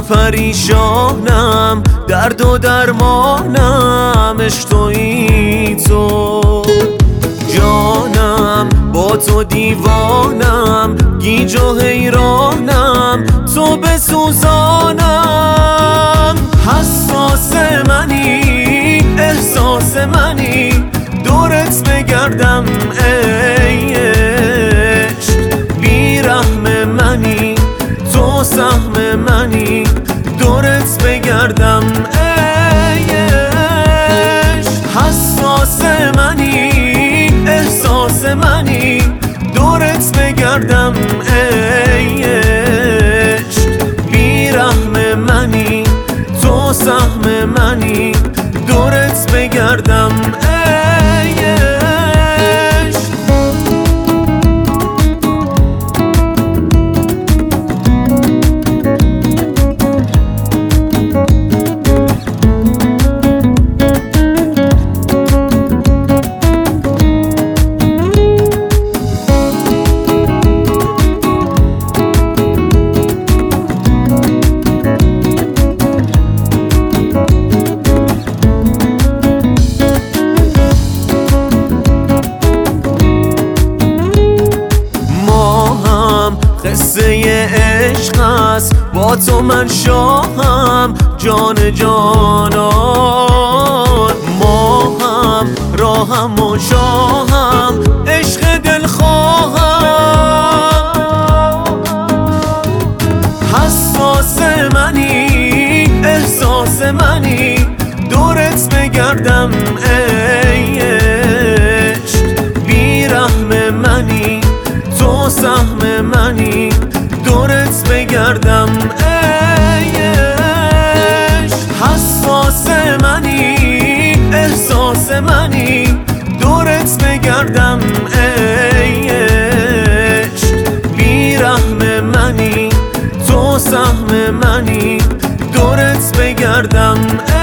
پریشانم، درد و درمانم، عشق تویی تو جانم، با تو دیوانم، گیج و حیرانم، تو بسوزانم. حساس منی، احساس منی، دورت بگردم ای عشق. بیرحم منی، تو سهم منی، دورت بگردم ای عشق. حساس منی، احساس منی، دورت بگردم ای عشق. بیرحم منی، تو سهم منی، دورت بگردم ای عشق. قصه عشق است، با تو من شاهم، جان جانان. ما هم راهم و شاهم، عشق دلخواهم. حساس منی، احساس منی، دورت بگردم ای عشق. بیرحم منی، تو سهم منی، دورت بگردم ای عشق. حساس منی، احساس منی، دورت بگردم ای عشق. بیرحم منی، تو سهم منی، دورت بگردم